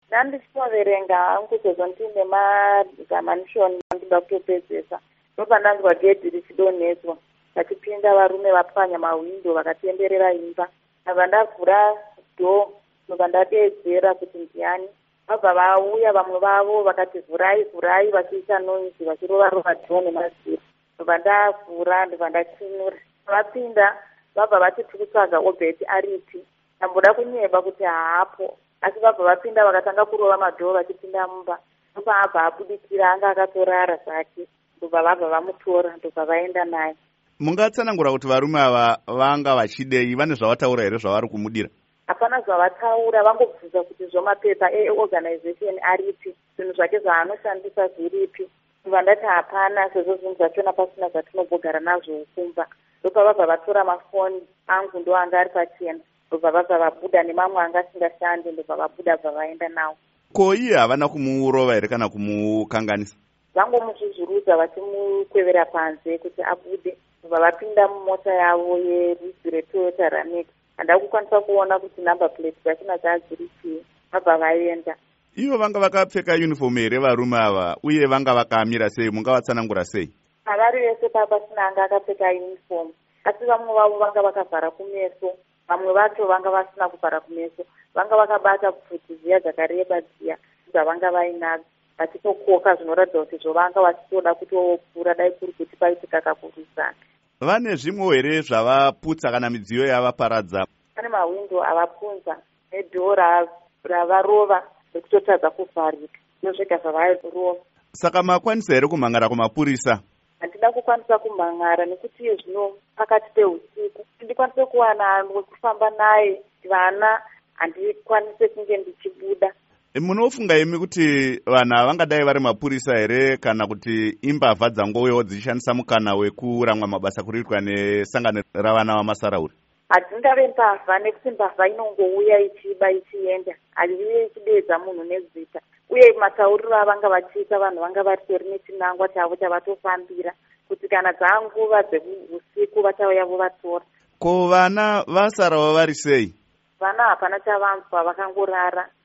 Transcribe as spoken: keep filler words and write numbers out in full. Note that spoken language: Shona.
Ndandichinoverenga hangu sezvo ndine mazamanishoni andida kutopedzesa. Ndobva ndanzwa gedhi richidonhedzwa. Vachipinda varume vapwanya mahwindo vakatenderera imba. Ndabva ndavhura dhoo, ndobva ndadeedzera kuti ndiani. Vabva vauya vamwe vavo vakati vhurai vhurai vachiita noise vachirova rova dhoo nemaziro. Ndobva ndavhura ndobva ndachinura. Vapinda vabva vati tikutsvaga Obheti aripi. Ndamboda kunyeba kuti haapo. Asi vabva vapinda vakatanga kurova madhoo vachipinda mumba. Ndobva abva abudikira anga akatorara zvake. Ndobva vabva vamutora ndobva vaenda naye. Mungatsanangura kuti varume ava vanga vachidei, vane zvavataura here zvavari kumudira? Hapana zvavataura, vangobvunza kuti zvomapepa eorganization aripi, zvinhu zvake zvaanoshandisa zviripi. Ndobva ndati hapana, sezvo zvinhu zvachona pasina zvatinombogara nazvo kumba. Ndobva vabva vatora mafoni angu ndo anga ari pachena. Ndobva vabva vabuda nemamwe anga asingashandi, ndobva vabuda bva vaenda nawo. Ko iye havana kumurova here kana kumukanganisa? Vangomuzvuzvurudza vachimukwevera panze kuti abude. Ndobva vapinda mumota yavo yerudzi reToyota Ranex. Handaa kukwanisa kuona kuti number plate dzachona dzadzirichii. Vabva vaenda. Ivo vanga vakapfeka uniform here varume ava, uye vanga vakamira sei? Mungavatsanangura sei? Havari vese papasina anga akapfeka uniform. Asi vamwe vavo vanga vakavhara kumeso. Vamwe vacho vanga vasina kuvhara kumeso. Vanga vakabata pfuti dziya dzakareba dziya dzavanga vainadzo. Vachitokoka zvinoratidza kuti zvovanga vachitoda kutopfuura dai kuri kuti paitika kakurwisana. Vane zvimwe here zvavaputsa kana midziyo yavaparadza? Pane mahwindo avapunza nedhoo ravarova rekutotadza kuvharika. Ndozvega zvavarova. Saka makwanisa here kumhangara kumapurisa? Handina kukwanisa kumhangara nekuti zvino pakati peusiku. Ndikwanise kuwana wekufamba naye vana handikwanise kunge ndichibuda. Munofunga imi kuti vanhu vangadai vari mapurisa here kana kuti imbavha dzangovewo dzichishandisa mukana wekuramwa mabasa kuriitwa nesangano ravana vamasarauri? Hadzingave mbavha nekuti mbavha inongouya ichiba ichienda. Haiuye ichideedza munhu nezita. Uye matauriro avanga vachiita vanhu vanga vatori nechinangwa chavo chavatofambira kuti kana dzanguva dzeusiku vachauya vovatora. Ko vana vasarawo vari sei? Vana hapana chavanzwa, vakangorara.